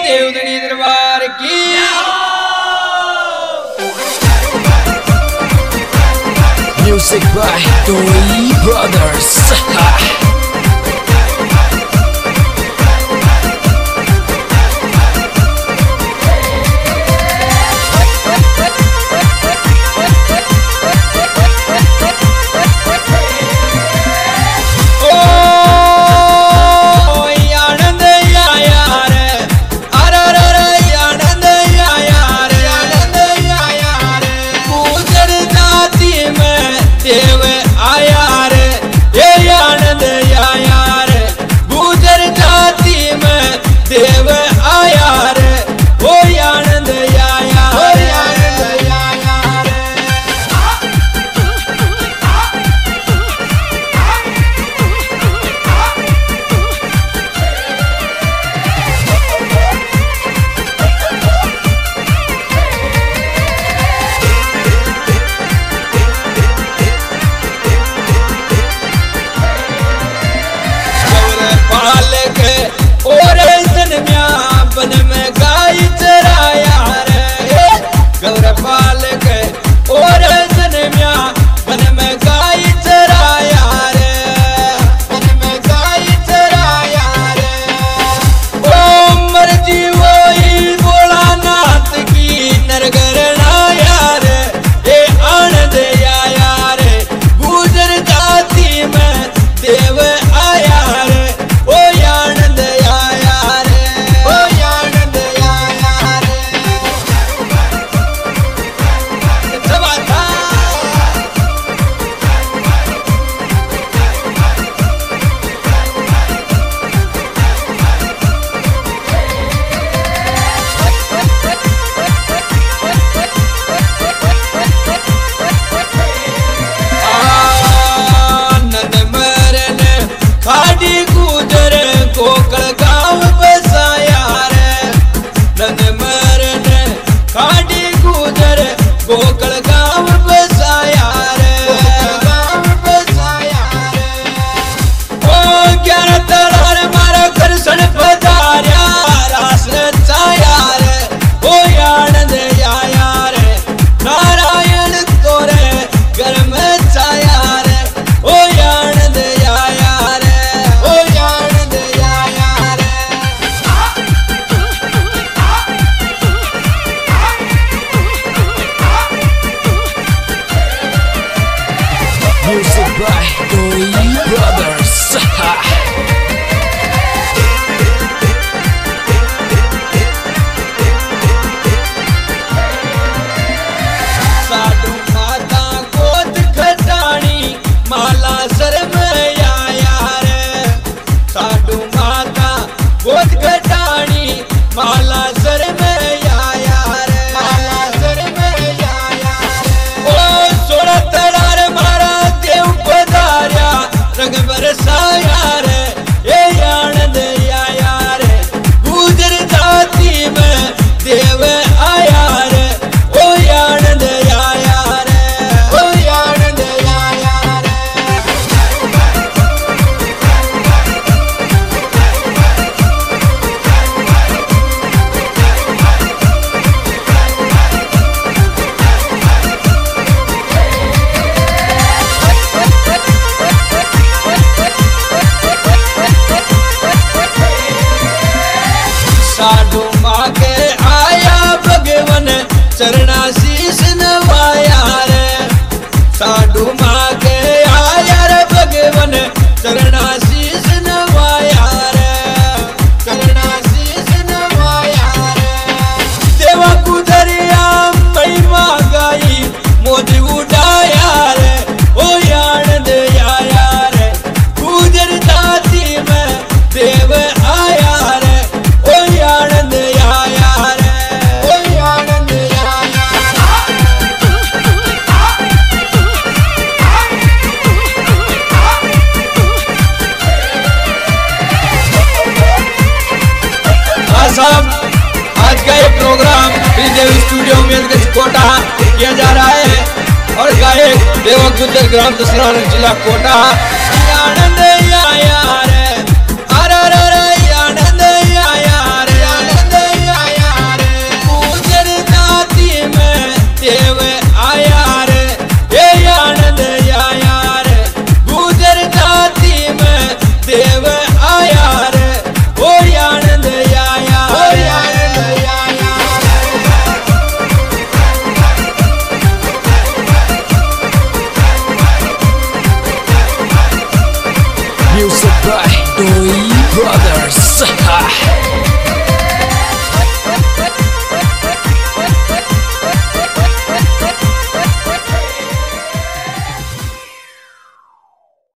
देवधनी दरबार की। Music by Toy Brothers. देव आया रे, ये आनंद आया रे, गुजर जाति में देव आया रे, वो आनंद आया, वो आनंद आया रे। और जन्म्या बन में गाय चराया रे, गौरपाल के और जन्म्या बन में गाय चराया रे, बन में गाय चराया रे। ओ मर्जी वही भोलानाथ की नरगरनाया रे, ये आनंद आया रे, गुजर जाति में देव आया रे, ओ आनंद आया रे, ओ आनंद आया रे। जबाता आनंद मरन खाड़ी गुजर गोकल गाँव बसाया रे, नंद मरन खाड़ी गुजर गोकल गाँव बसाया रे, गाँव बसाया रे। ओ 11 तलार मारा कृष्ण पधार्या, रास रचाया रे, ओ आनंद आया रे, नारायण तोरे घर में छाया रे, ओ आनंद आया रे, ओ आनंद आया रे। Music by Toy Brothers. साधु माता गोद खटानी माला सर में आया रे, साधु माता गोद खटानी माला सर में आया रे, माला सर में आया रे। ओ 16 तलार मारा देव पधार्या, रंग बरसाया रे, ये आनंद आया रे, गुजर जाति में देव आया रे, ओ आनंद आया रे, ओ आनंद आया रे। साधु माँ के आया भगवन चरणाशीष नवाया रे, साधु माँ के आया रे भगवन चरणाशीष नवाया रे, चरणाशीष नवाया रे। देवा गुजरिया महिमा गाई मोज उड़ाया रे, ओ आनंद आया रे, गुजर जाति में देव आया रे, ओ आनंद आया रे, ओ आनंद आया रे। साहब, आज का ये प्रोग्राम श्रीदेव स्टूडियो में कोटा किया जा रहा है और गायक देवक गुजर ग्राम दसरा जिला कोटा। आनंद आया रे, अरे आनंद आया रे, आनंद Brothers.